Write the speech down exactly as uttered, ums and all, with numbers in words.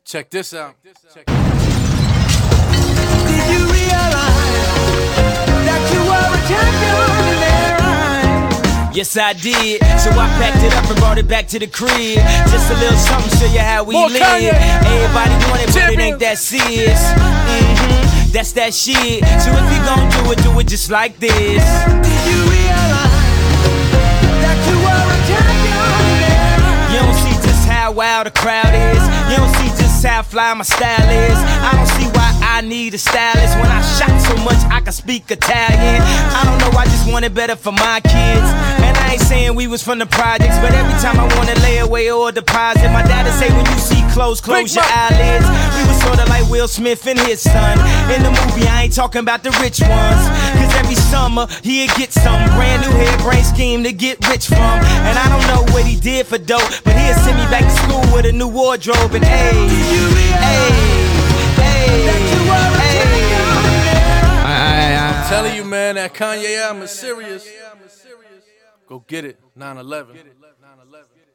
Check this out. Check Did you realize that you were a champion in their eyes? Yes, I did. So I packed it up and brought it back to the crib. Just a little something, show you how we More live. Kanye. Everybody want it, but it ain't that serious. Mm-hmm, that's that shit. So if you gon' do it, do it just like this. Did you realize that you were a champion in their eyes? You don't see just how wild the crowd is. You don't see just how fly my style is. I don't see why I need a stylist. When I shot so much I can speak Italian. I don't know, I just want it better for my kids. And I ain't saying we was from the projects, but every time I wanna lay away or deposit, my dad'd say when you see clothes, close your eyelids. We was sorta like Will Smith and his son. In the movie I ain't talking about the rich ones, cause every summer he'd get some brand new hairbrain scheme to get rich from. And I don't know what he did for dope, but he'd send me back to school with a new wardrobe. And hey, hey, hey, hey. I'm telling you, man, that Kanye album is serious. Go get it. nine eleven.